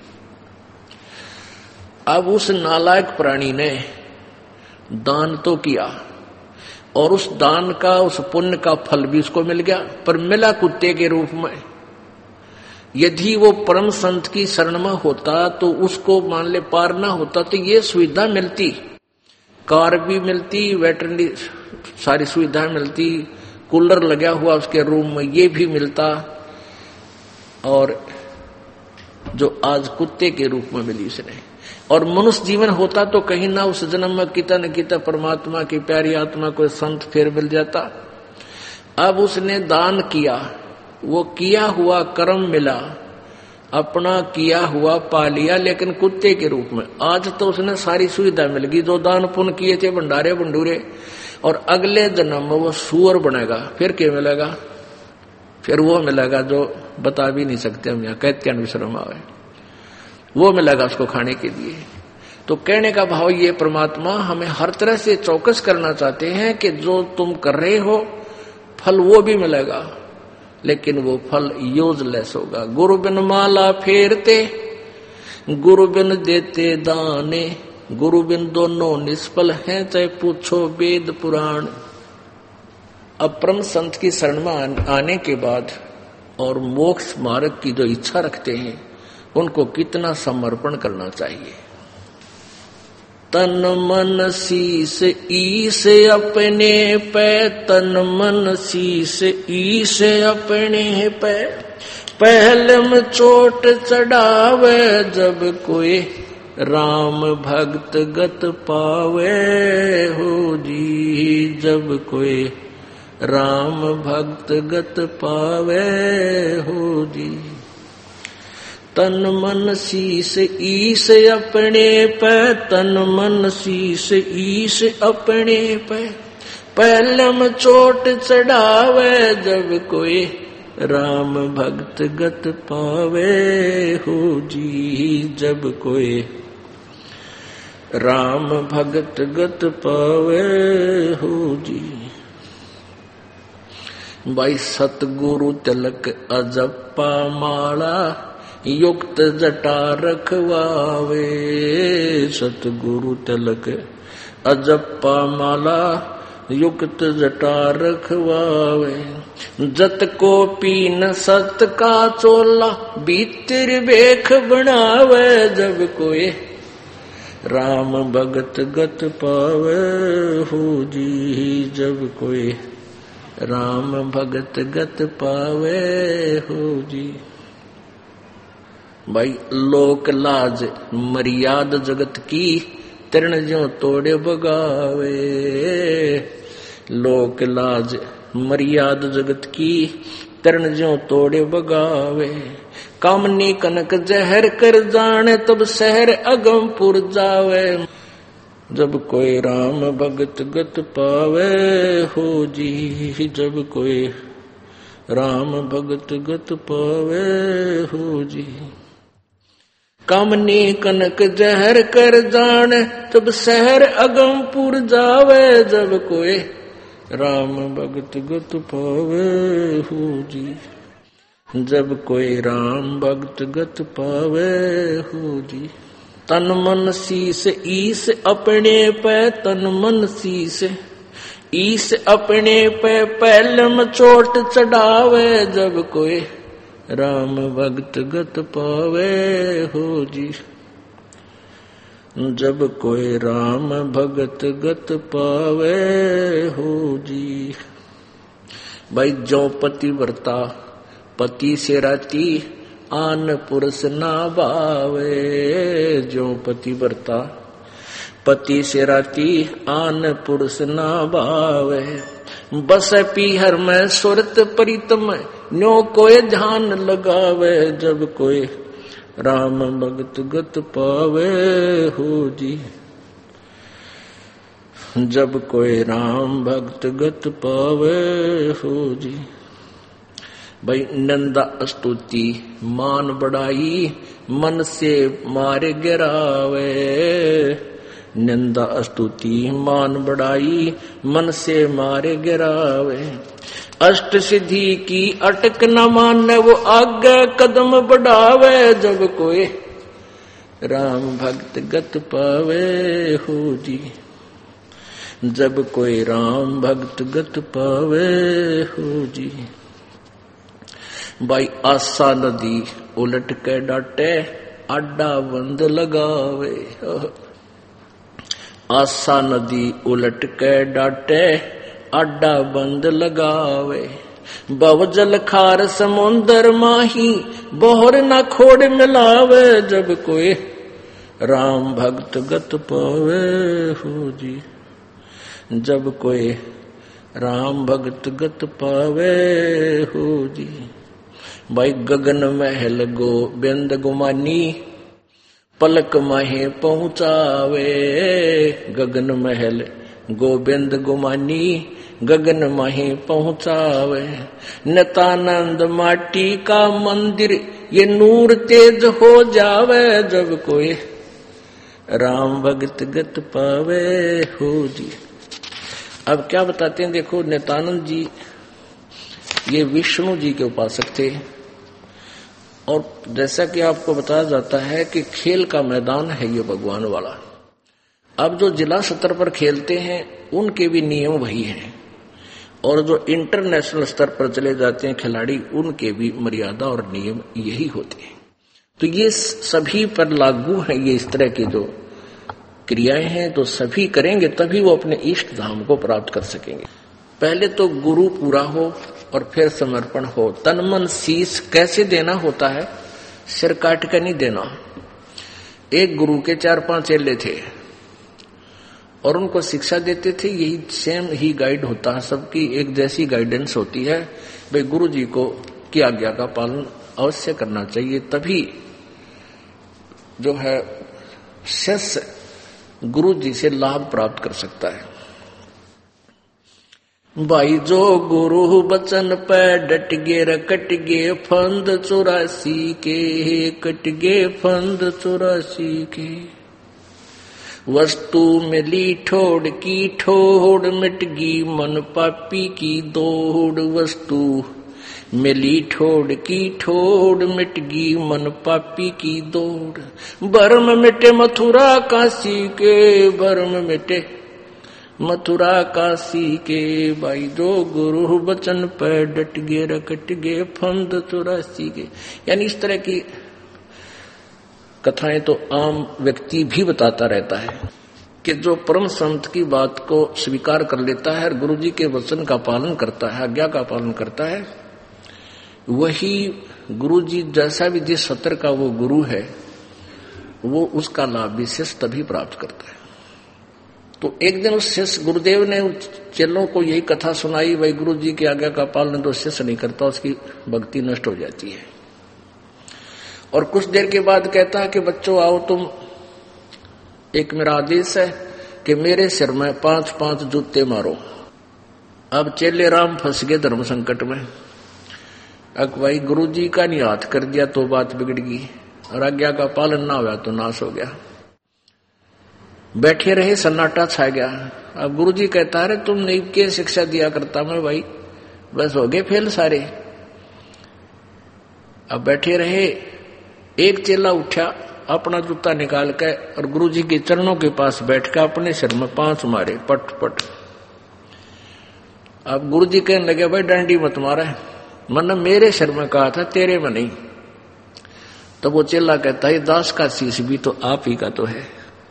अब उस नालायक प्राणी ने दान तो किया और उस दान का, उस पुण्य का फल भी उसको मिल गया, पर मिला कुत्ते के रूप में। यदि वो परम संत की शरण में होता तो उसको मान ले पार ना होता तो ये सुविधा मिलती, कार भी मिलती, वेटरनरी सारी सुविधाएं मिलती, कूलर लगा हुआ उसके रूम में ये भी मिलता, और जो आज कुत्ते के रूप में मिली उसने। और मनुष्य जीवन होता तो कहीं ना उस जन्म में किता न किता परमात्मा की प्यारी आत्मा कोई संत फिर मिल जाता। अब उसने दान किया, वो किया हुआ कर्म मिला, अपना किया हुआ पा लिया, लेकिन कुत्ते के रूप में। आज तो उसने सारी सुविधा मिल गई, जो दान पुण्य किए थे भंडारे भंडूरे, और अगले जन्म में वो सूअर बनेगा। फिर क्या मिलेगा? फिर वो मिलेगा जो बता भी नहीं सकते हम, यहाँ कहते विश्रम आवे, वो मिलेगा उसको खाने के लिए। तो कहने का भाव ये, परमात्मा हमें हर तरह से चौकस करना चाहते हैं कि जो तुम कर रहे हो फल वो भी मिलेगा, लेकिन वो फल यूजलेस होगा। गुरु बिन माला फेरते, गुरु बिन देते दाने, गुरु बिन दोनों निष्फल हैं, चाहे पूछो वेद पुराण। अब परम संत की शरण में आने के बाद और मोक्ष मार्ग की जो इच्छा रखते हैं उनको कितना समर्पण करना चाहिए। तन मन शीस ईश अपने पे, तन मन शीस ईश अपने पे, पहले में चोट चढ़ावे जब कोई राम भक्त गत पावे हो जी, जब कोई राम भक्त गत पावे हो जी। तन मन शीस ईश अपने पे, तन मन शीस ईश अपने पे, पहले में चोट चढ़ावे जब कोई राम भक्त गत पावे हो जी, जब कोई राम भगत गत पावे हो जी। भाई सतगुरु तिलक अजप्पा माला, युक्त जटा रखवावे, सतगुरु तिलक अजप्पा माला, युक्त जटा रखवावे। जत को पीन सत का चोला, भीतर बेख बनावे जब कोई राम भगत गत पावे हो जी, जब कोई राम भगत गत पावे हो जी। भाई लोक लाज मर्याद जगत की तरण ज्यों तोड़े बगावे। लोक लाज मर्याद जगत की तरण ज्यों तोड़े बगावे। कामनी कनक जहर कर जाने तब शहर अगमपुर जावे। जब कोई राम भगत गत पावे हो जी। जब कोई राम भगत गत पावे हो जी। कामनी कनक जहर कर जाने तब शहर अगमपुर जावे। जब कोई राम भगत गत पावे हो जी। जब कोई राम भगत गत पावे हो जी। तन मन शीस ईस अपने पे तन मन शीस ईस अपने पे पहलम चोट चढ़ावे। जब कोई राम भगत गत पावे हो जी। जब कोई राम भगत गत पावे हो जी। भाई जो पतिव्रता पति से राती आन पुरुष ना भावे। जो पतिव्रता पति से राती आन पुरुष ना भावे। बस पीहर में सुरत प्रीतम न्यो कोई ध्यान लगावे। जब कोई राम भगत गत पावे हो जी। जब कोई राम भगत गत पावे हो जी। भाई नंदा स्तुति मान बढ़ाई मन से मारे गिरावे। निंदा स्तुति मान बढ़ाई मन से मारे गिरावे। अष्ट सिद्धि की अटक न माने वो आगे कदम बढ़ावे। जब कोई राम भक्त गत पावे हो जी। जब कोई राम भक्त गत पावे हो जी। भाई आशा नदी उलट के डाटे अड्डा बंद लगावे। आशा नदी उलट के डाटे अड्डा बंद लगावे। बवजल खार समुंदर माही बोहर न खोड़ मिलावे। जब कोई राम भक्त गत पावे हो जी। जब कोई राम भक्त गत पावे हो जी। भाई गगन महल गोबिंद गुमानी पलक माहे पहुंचावे। गगन महल गोबिंद गुमानी गगन माहे पहुंचावे। नित्यानंद माटी का मंदिर ये नूर तेज हो जावे। जब कोई राम भगत गत पावे हो जी। अब क्या बताते हैं, देखो नित्यानंद जी ये विष्णु जी के उपासक थे। और जैसा कि आपको बताया जाता है कि खेल का मैदान है ये भगवान वाला। अब जो जिला स्तर पर खेलते हैं उनके भी नियम वही हैं, और जो इंटरनेशनल स्तर पर चले जाते हैं खिलाड़ी उनके भी मर्यादा और नियम यही होते हैं। तो ये सभी पर लागू है, ये इस तरह की जो क्रियाएं हैं तो सभी करेंगे तभी वो अपने इष्ट धाम को प्राप्त कर सकेंगे। पहले तो गुरु पूरा हो और फिर समर्पण हो। तन मन शीश कैसे देना होता है, सिर काट कर नहीं देना। एक गुरु के 4-5 चेले थे और उनको शिक्षा देते थे, यही सेम ही गाइड होता है, सबकी एक जैसी गाइडेंस होती है। भाई गुरु जी को की आज्ञा का पालन अवश्य करना चाहिए, तभी जो है शिष्य गुरु जी से लाभ प्राप्त कर सकता है। भाई जो गुरु बचन पे डट गे कट गे फंद 84 के, कट गे फंद 84 के। वस्तु मिली ठोड़ की ठोड़ मिट गी मन पापी की दौड़। वस्तु मिली ठोड़ की ठोड़ मिट गी मन पापी की दौड़। भरम मिटे मथुरा काशी के, भरम मिटे मथुरा काशी के। भाई जो गुरु बचन पर डट गे रकट गे फंद 84 के। यानी इस तरह की कथाएं तो आम व्यक्ति भी बताता रहता है कि जो परम संत की बात को स्वीकार कर लेता है और गुरु जी के वचन का पालन करता है, आज्ञा का पालन करता है, वही गुरु जी जैसा भी जिस सत्र का वो गुरु है, वो उसका लाभ विशेष तभी प्राप्त करता है। तो एक दिन उस शिष्य गुरुदेव ने चेलों को यही कथा सुनाई, भाई गुरु जी की आज्ञा का पालन तो शिष्य नहीं करता, उसकी भक्ति नष्ट हो जाती है। और कुछ देर के बाद कहता है कि बच्चों आओ, तुम, एक मेरा आदेश है कि मेरे सिर में 5-5 जूते मारो। अब चेले राम फंस गए धर्म संकट में। अब भाई गुरु जी का नहीं हाथ कर दिया तो बात बिगड़ गई, और आज्ञा का पालन ना हुआ तो नाश हो गया। बैठे रहे, सन्नाटा छा गया। अब गुरु जी कहता है तुम नहीं के शिक्षा दिया करता मैं, भाई बस हो गए फेल सारे। अब बैठे रहे, एक चेला उठा, अपना जूता निकाल के और गुरु जी के चरणों के पास बैठ कर अपने सिर में 5 मारे, पट पट। अब गुरु जी कहने लगे भाई डंडी मत मारा, मैंने मेरे सिर में कहा था, तेरे में नहीं। तो वो चेला कहता है दास का शीश भी तो आप ही का तो है।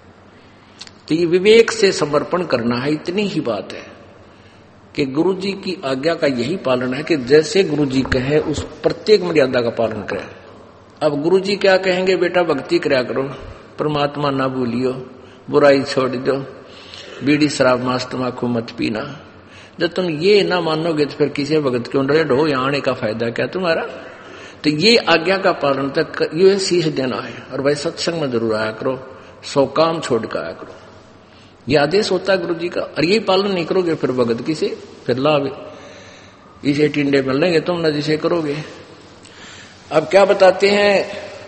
तो ये विवेक से समर्पण करना है, इतनी ही बात है कि गुरु जी की आज्ञा का यही पालन है कि जैसे गुरु जी कहे उस प्रत्येक मर्यादा का पालन करें। अब गुरु जी क्या कहेंगे, बेटा भक्ति कराया करो, परमात्मा ना भूलियो, बुराई छोड़ दो, बीड़ी शराब मांस तम्बाकू मत पीना। जब तुम ये ना मानोगे तो फिर किसी भगत क्यों डरे हो, यहाँ आने का फायदा क्या तुम्हारा। तो ये आज्ञा का पालन तक ये शीश देना है। और भाई सत्संग में जरूर आया करो, 100 काम छोड़ कर आया करो, ये आदेश होता है गुरु जी का। और ये पालन नहीं करोगे फिर भगत किसे, फिर लाभ इसे टिंडे मिल लेंगे तुम न जिसे करोगे। अब क्या बताते हैं,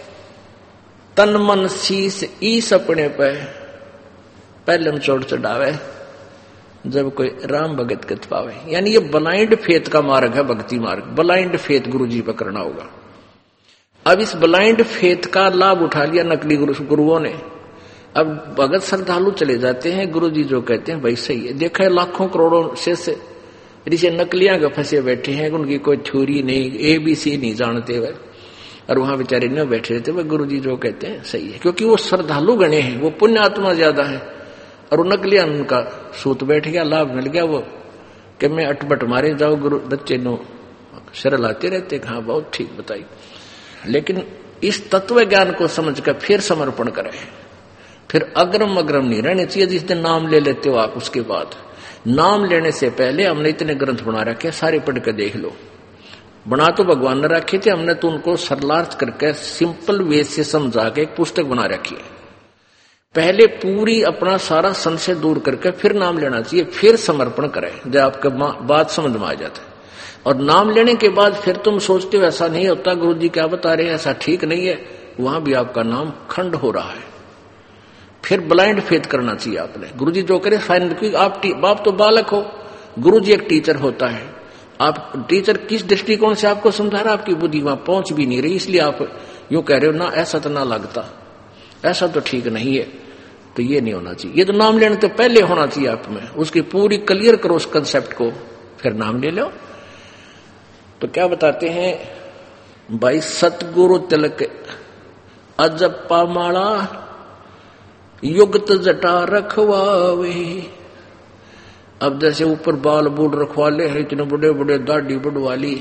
तन मन शीस ईस अपने पे पहले चोट चढ़ावे, जब कोई राम भगत कथ पावे। यानी ये ब्लाइंड फेथ का मार्ग है, भक्ति मार्ग। ब्लाइंड फेथ गुरु जी पर करना होगा। अब इस ब्लाइंड फेथ का लाभ उठा लिया नकली गुरुओं ने। अब भगत श्रद्धालु चले जाते हैं, गुरु जी जो कहते हैं भाई सही है। देखा है लाखों करोड़ों शिष्य ऋषि नकलियां के फंसे बैठे हैं, उनकी कोई थ्योरी नहीं, ABC नहीं जानते हुए, और वहां बेचारे न बैठे रहते। वह गुरु जी जो कहते हैं सही है, क्योंकि वो श्रद्धालु गणे हैं, वो पुण्य आत्मा ज्यादा है। और नकलियां उनका सूत बैठ गया, लाभ मिल गया। वो कि मैं अटबट मारे जाओ, गुरु बच्चे नो शरल आते रहते। हाँ बहुत ठीक बताई, लेकिन इस तत्व ज्ञान को समझ कर फिर समर्पण करें। फिर अग्रम अग्रम नहीं रहने चाहिए। जिस दिन नाम ले लेते हो आप, उसके बाद नाम लेने से पहले हमने इतने ग्रंथ बना रखे, सारे पढ़ कर देख लो। बना तो भगवान ने रखे थे, हमने तो उनको सरलार्थ करके सिंपल वे से समझा के एक पुस्तक बना रखी है। पहले पूरी अपना सारा संशय दूर करके फिर नाम लेना चाहिए, फिर समर्पण करें जब आपका बात समझ में आ जाता है। और नाम लेने के बाद फिर तुम सोचते हो ऐसा नहीं होता, गुरु जी क्या बता रहे हैं ऐसा ठीक नहीं है, वहां भी आपका नाम खंड हो रहा है। फिर ब्लाइंड फेथ करना चाहिए आपने। गुरु जी जो करे फाइनल, क्योंकि आप तो बालक हो, गुरु जी एक टीचर होता है। आप टीचर किस दृष्टिकोण से आपको समझा रहा, आपकी बुद्धि वहां पहुंच भी नहीं रही, इसलिए आप यूं कह रहे हो ना ऐसा तो ना लगता, ऐसा तो ठीक नहीं है। तो ये नहीं होना चाहिए। ये तो नाम लेने तो पहले होना चाहिए आप में, उसकी पूरी क्लियर करो उस कंसेप्ट को, फिर नाम ले लो। तो क्या बताते हैं भाई, सतगुरु तिलक अजप्पा माला युक्त जटा रखवावे। अब जैसे ऊपर बाल बूढ़ रखवा ले हैं, इतने बड़े बड़े दाढ़ी बढ़वा ली,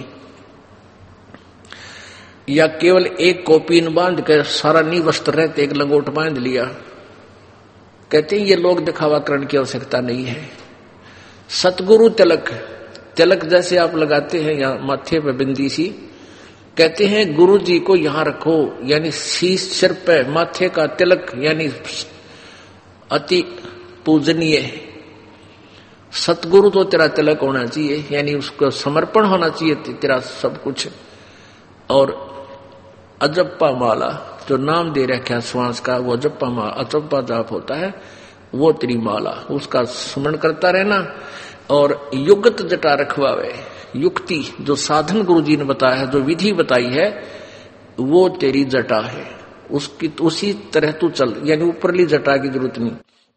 या केवल एक कोपीन बांध कर सारा नी वस्त्र रहते एक लंगोट बांध लिया। कहते हैं ये लोग दिखावाकरण की आवश्यकता नहीं है। सतगुरु तिलक, तिलक जैसे आप लगाते हैं या माथे पे बिंदी सी, कहते हैं गुरु जी को यहां रखो, यानी शीश सिर पे माथे का तिलक, यानी अति पूजनीय। सतगुरु तो तेरा तिलक होना चाहिए, यानी उसको समर्पण होना चाहिए तेरा सब कुछ। और अजप्पा माला जो नाम दे रखा श्वास का, वो अजप्पा माला, अजप्पा जाप होता है, वो तेरी माला, उसका स्मरण करता रहना। और युक्त जटा रखवावे, युक्ति जो साधन गुरु जी ने बताया है, जो विधि बताई है, वो तेरी जटा है, उसकी उसी तरह तू चल, यानी ऊपरली जटा की जरूरत नहीं।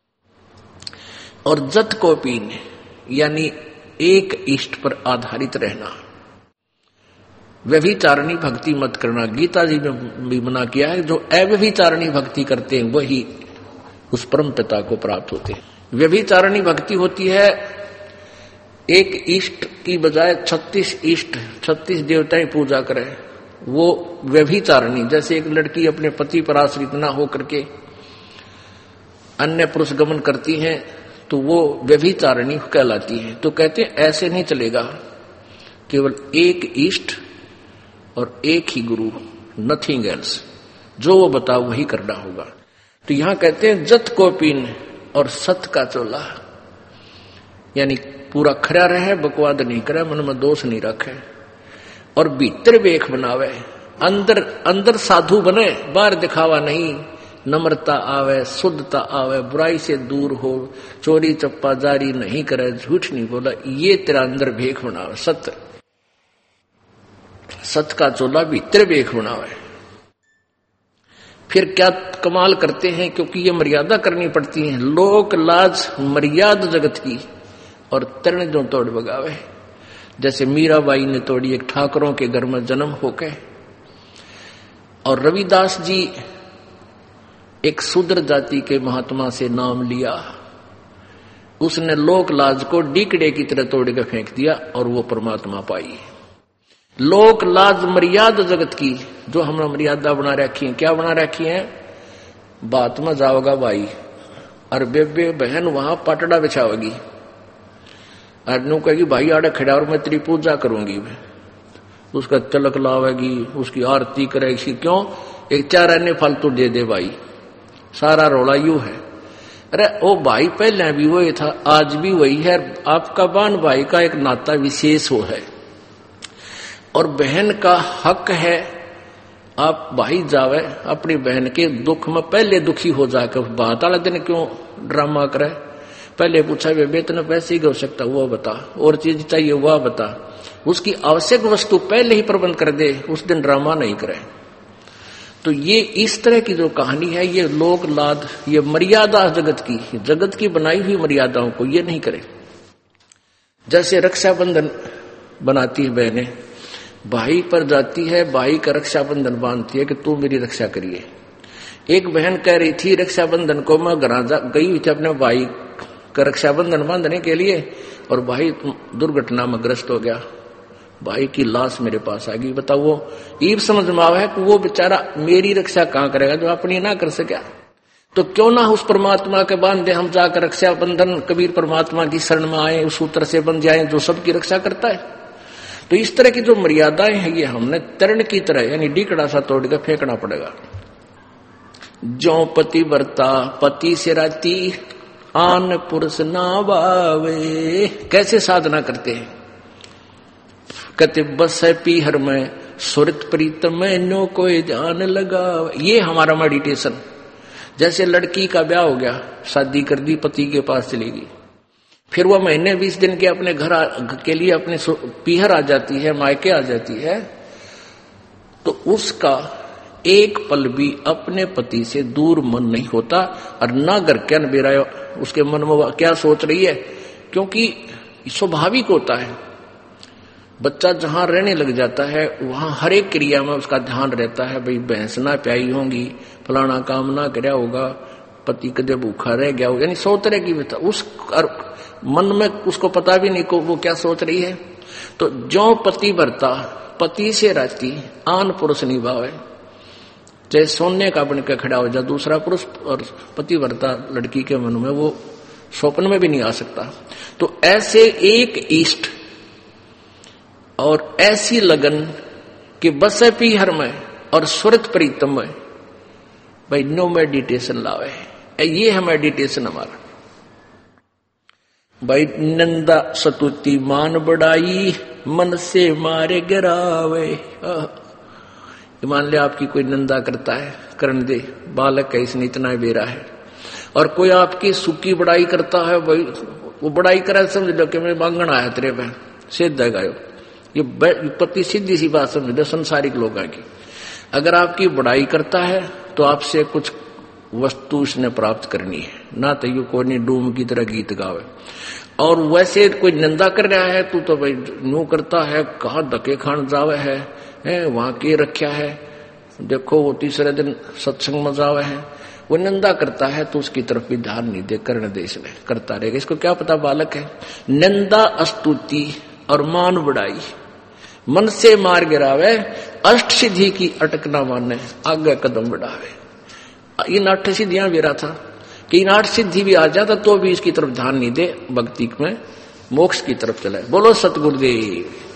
और जत को पीन, यानी एक इष्ट पर आधारित रहना। व्यभिचारणी भक्ति मत करना, गीता जी ने भी मना किया है। जो अव्यभिचारणी भक्ति करते हैं वही उस परम पिता को प्राप्त होते हैं। व्यभिचारणी भक्ति होती है एक इष्ट की बजाय 36 इष्ट 36 देवताएं पूजा करे, वो व्यभिचारिणी। जैसे एक लड़की अपने पति पर आश्रित न होकर के अन्य पुरुष गमन करती हैं तो वो व्यभिचारिणी कहलाती है। तो कहते हैं ऐसे नहीं चलेगा, केवल एक इष्ट और एक ही गुरु, नथिंग एल्स। जो वो बताओ वही करना होगा। तो यहां कहते हैं जत को पीन और सत का चोला, यानी पूरा खरा रहे, बकवाद नहीं करे, मन में दोष नहीं रखे और भीतर वेख बनावे। अंदर अंदर साधु बने, बाहर दिखावा नहीं। नम्रता आवे, शुद्धता आवे, बुराई से दूर हो, चोरी चप्पा जारी नहीं करे, झूठ नहीं बोला, ये तेरा अंदर भेख बनावे। सत्य सत का चोला भीतर भेख बनावे। फिर क्या कमाल करते हैं, क्योंकि ये मर्यादा करनी पड़ती है। लोक लाज मर्यादा जगत की और तरण जो तोड़ बगावे। जैसे मीराबाई ने तोड़ी एक ठाकरों के घर में जन्म होके, और रविदास जी एक शूद्र जाति के महात्मा से नाम लिया, उसने लोक लाज को डीकड़े की तरह तोड़ के फेंक दिया और वो परमात्मा पाई। लोक लाज मर्यादा जगत की, जो हमने मर्यादा बना रखी है। क्या बना रखी है? बात में जाओगा भाई और बेबे बहन वहां पटड़ा बिछाओगी, अनु कहेगी भाई आड़े खड़ा और मैं तेरी पूजा करूंगी, उसका तिलक लावेगी, उसकी आरती करेगी। क्यों? एक चार अन्य फालतू दे दे भाई, सारा रोला यू है। अरे ओ भाई पहले भी वही था, आज भी वही है। आपका बहन भाई का एक नाता विशेष हो है और बहन का हक है। आप भाई जावे अपनी बहन के दुख में पहले दुखी हो जाकर, बात वाले दिन क्यों ड्रामा करे? पहले पूछा बेबे तने पैसे की आवश्यकता वो बता, और चीज चाहिए वह बता, उसकी आवश्यक वस्तु पहले ही प्रबंध कर दे, उस दिन ड्रामा नहीं करे। तो ये इस तरह की जो कहानी है, ये लोक लाद, ये मर्यादा जगत की बनाई हुई मर्यादाओं को ये नहीं करे। जैसे रक्षाबंधन बनाती है बहनें, भाई पर जाती है, भाई का रक्षाबंधन बांधती है कि तू मेरी रक्षा करिए। एक बहन कह रही थी रक्षाबंधन को मैं गई हुई थी अपने भाई का रक्षाबंधन बांधने के लिए, और भाई दुर्घटना में ग्रस्त हो गया, भाई की लाश मेरे पास आ गई। बताओ वो ईब समझ में आवा है कि वो बेचारा मेरी रक्षा कहां करेगा जो अपनी ना कर सके। तो क्यों ना उस परमात्मा के बांधे हम जाकर रक्षाबंधन कबीर परमात्मा की शरण में आए, उस सूत्र से बन जाए जो सबकी रक्षा करता है। तो इस तरह की जो मर्यादाएं हैं ये हमने तरण की तरह यानी डीकड़ा सा तोड़ कर फेंकना पड़ेगा। जो पति बरता पति से राती आन पुरुष ना बावे। कैसे साधना करते हैं? कहते बस है पीहर में सुरत प्रीतम में नो कोई जान लगा। ये हमारा मेडिटेशन। जैसे लड़की का ब्याह हो गया, शादी कर दी, पति के पास चली गई, फिर वह महीने 20 दिन के अपने घर के लिए अपने पीहर आ जाती है, मायके आ जाती है, तो उसका एक पल भी अपने पति से दूर मन नहीं होता। और ना घर क्या बेरा उसके मन में क्या सोच रही है, क्योंकि स्वाभाविक होता है। बच्चा जहां रहने लग जाता है वहां हर एक क्रिया में उसका ध्यान रहता है, भाई भैंस ना प्याई होंगी, फलाना काम ना करया होगा, पति कदे भूखा रह गया हो, यानी 100 तरह की उस मन में उसको पता भी नहीं को वो क्या सोच रही है। तो जो पति भरता पति से राती आन पुरुष निभावे, चाहे सोने का बन के खड़ा हो जाए दूसरा पुरुष, और पति भरता लड़की के मन में वो स्वप्न में भी नहीं आ सकता। तो ऐसे एक इष्ट और ऐसी लगन कि बस पीहर में और सुरत प्रीतम में, भाई नो मेडिटेशन लावे। ये है मेडिटेशन हमारा। भाई नंदा सतुति मान बढ़ाई मन से मारे गिरावे। मान ले आपकी कोई निंदा करता है, करने दे, बालक है इसने इतना बेरा है। और कोई आपकी सुखी बड़ाई करता है, भाई वो बड़ाई करे समझ लो कि मैं मांगण आया तेरे पे, सिद्ध है गायो। ये पति सीधी सी बात समझ लो संसारिक लोगों की। अगर आपकी बड़ाई करता है तो आपसे कुछ वस्तु उसने प्राप्त करनी है, ना तो यू कोई डूम की तरह गीत गावे। और वैसे कोई निंदा कर रहा है तो भाई न्यू करता है, कहा धके खान जावे है वहां के रखा है, देखो वो तीसरे दिन सत्संग में जावे है, वो निंदा करता है तो उसकी तरफ भी ध्यान नहीं दे, करने दे, इसलिए करता रहेगा। इसको क्या पता बालक है। निंदा स्तुति और मान बढ़ाई मन से मार गिरावे, अष्ट सिद्धि की अटक न माने, आगे कदम बढ़ावे। इन 8 सिद्धियां भी रहा था कि इन 8 सिद्धि भी आ जाता तो भी इसकी तरफ ध्यान नहीं दे, भक्ति में मोक्ष की तरफ चले। बोलो सतगुरुदेव।